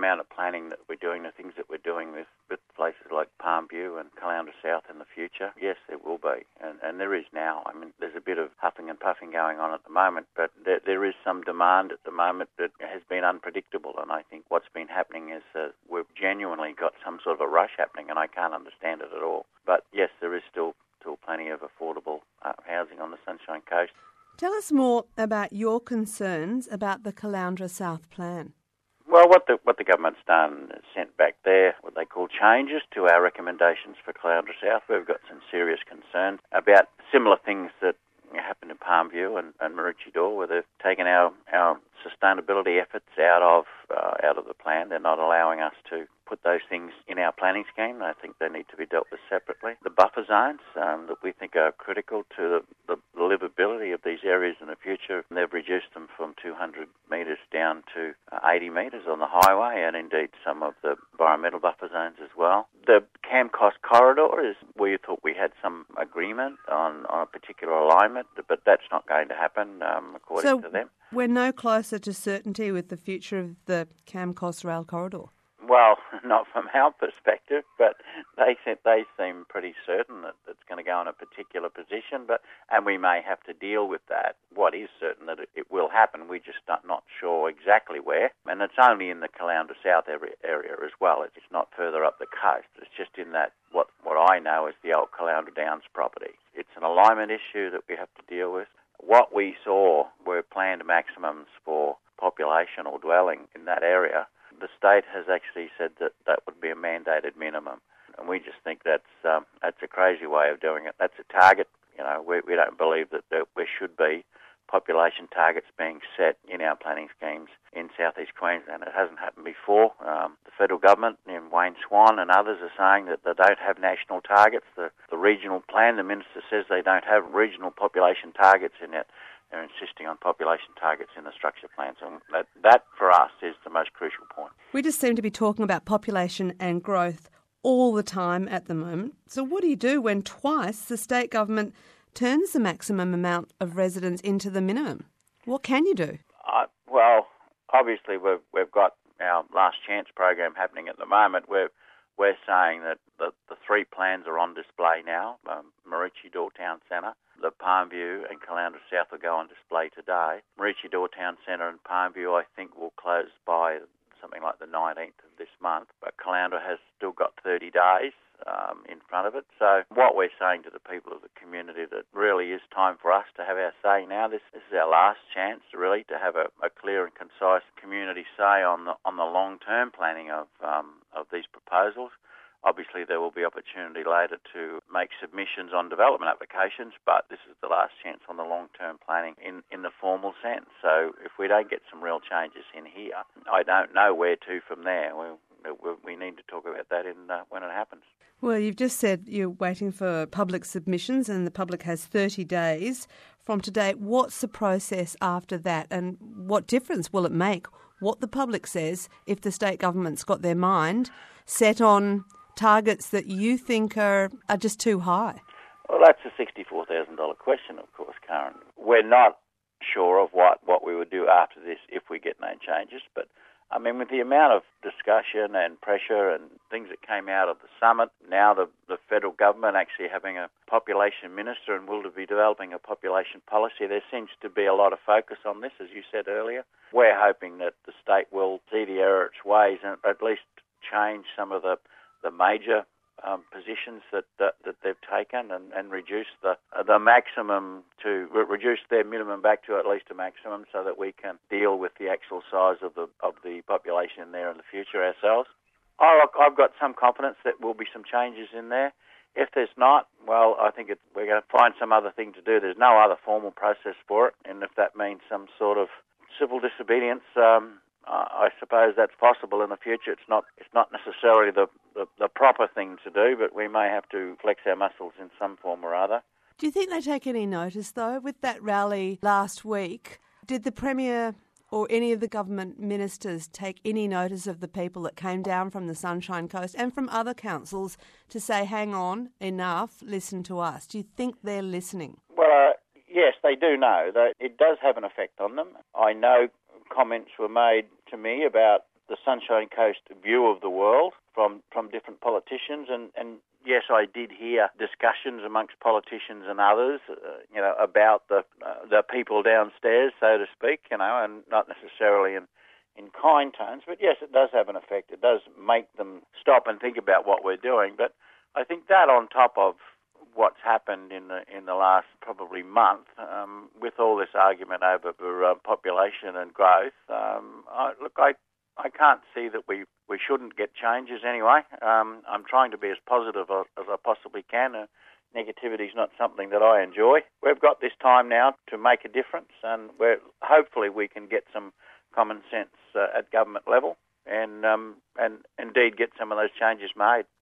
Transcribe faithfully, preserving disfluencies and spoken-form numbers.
amount of planning that we're doing, the things that we're doing with, with places like Palm View and Caloundra South in the future, yes, there will be. And, and there is now. I mean, there's a bit of huffing and puffing going on at the moment, but there, there is some demand at the moment that has been unpredictable. And I think what's been happening is uh, we've genuinely got some sort of a rush happening, and I can't understand it at all. But yes, there is still, still plenty of affordable uh, housing on the Sunshine Coast. Tell us more about your concerns about the Caloundra South plan. Well, what the what the government's done is sent back there what they call changes to our recommendations for Caloundra South. We've got some serious concerns about similar things that happened in Palm View and, and Maroochydore, where they've taken our, our sustainability efforts out of uh, out of the plan. They're not allowing us to put those things in our planning scheme. I think they need to be dealt with separately. The buffer zones um, that we think are critical to the, the livability of these areas in the future, they've reduced them from two hundred metres down to uh, eighty metres on the highway, and indeed some of the environmental buffer zones as well. The Cam Cost corridor is where you thought we had some agreement on, on a particular alignment, but that's not going to happen um, according so to them. We're no closer to certainty with the future of the Cam Cost rail corridor. Well, not from our perspective, but they they seem pretty certain that it's going to go in a particular position, but and we may have to deal with that. What is certain that it, it will happen, we're just not, not sure exactly where, and it's only in the Caloundra South area, area as well. It's not further up the coast. It's just in that what what I know is the old Caloundra Downs property. It's an alignment issue that we have to deal with. What we saw were planned maximums for population or dwelling in that area. The state has actually said that that would be a mandated minimum, and we just think that's um, that's a crazy way of doing it. That's a target. You know, we, we don't believe that there, there should be population targets being set in our planning schemes in southeast Queensland. It hasn't happened before. Um, the federal government, and Wayne Swan and others, are saying that they don't have national targets. The, the regional plan, the minister says they don't have regional population targets in it. They're insisting on population targets in the structure plans, and that, that, for us, is the most crucial point. We just seem to be talking about population and growth all the time at the moment. So what do you do when twice the state government turns the maximum amount of residents into the minimum? What can you do? Uh, well, obviously we've, we've got our Last Chance program happening at the moment. We're, we're saying that the, the three plans are on display now, um, Maroochydore Town Centre, the Palm View and Caloundra South will go on display today. Maroochydore Town Centre and Palm View, I think, will close by something like the nineteenth of this month, but Caloundra has still got thirty days um, in front of it. So what we're saying to the people of the community, that really is time for us to have our say now. This, this is our last chance, really, to have a, a clear and concise community say on the on the long-term planning of um, of these proposals. Obviously, there will be opportunity later to make submissions on development applications, but this is the last chance on the long-term planning in, in the formal sense. So if we don't get some real changes in here, I don't know where to from there. We, we, we need to talk about that in uh, when it happens. Well, you've just said you're waiting for public submissions and the public has thirty days from today. What's the process after that, and what difference will it make what the public says if the state government's got their mind set on targets that you think are, are just too high? Well, that's a sixty-four thousand dollars question, of course, Karen. We're not sure of what, what we would do after this if we get no changes, but I mean, with the amount of discussion and pressure and things that came out of the summit, now the, the federal government actually having a population minister and will be developing a population policy, there seems to be a lot of focus on this, as you said earlier. We're hoping that the state will see the error its ways and at least change some of the the major um, positions that, that that they've taken and, and reduce the the maximum to re- reduce their minimum back to at least a maximum, so that we can deal with the actual size of the of the population there in the future ourselves. Oh, look, I've got some confidence that will be some changes in there. If there's not, well, I think it, we're going to find some other thing to do. There's no other formal process for it, and if that means some sort of civil disobedience, um, Uh, I suppose that's possible in the future. It's not it's not necessarily the, the, the proper thing to do, but we may have to flex our muscles in some form or other. Do you think they take any notice, though? With that rally last week, did the Premier or any of the government ministers take any notice of the people that came down from the Sunshine Coast and from other councils to say, hang on, enough, listen to us? Do you think they're listening? Well, uh, yes, they do know that it does have an effect on them. I know comments were made to me about the Sunshine Coast view of the world from, from different politicians, and, and yes, I did hear discussions amongst politicians and others, uh, you know, about the uh, the people downstairs, so to speak, you know, and not necessarily in, in kind tones. But yes, it does have an effect. It does make them stop and think about what we're doing. But I think that on top of what's happened in the in the last probably month, um, with all this argument over uh, population and growth, um, I, look, I I can't see that we, we shouldn't get changes anyway. Um, I'm trying to be as positive as, as I possibly can. Uh, negativity is not something that I enjoy. We've got this time now to make a difference, and we're, hopefully we can get some common sense uh, at government level and um, and indeed get some of those changes made.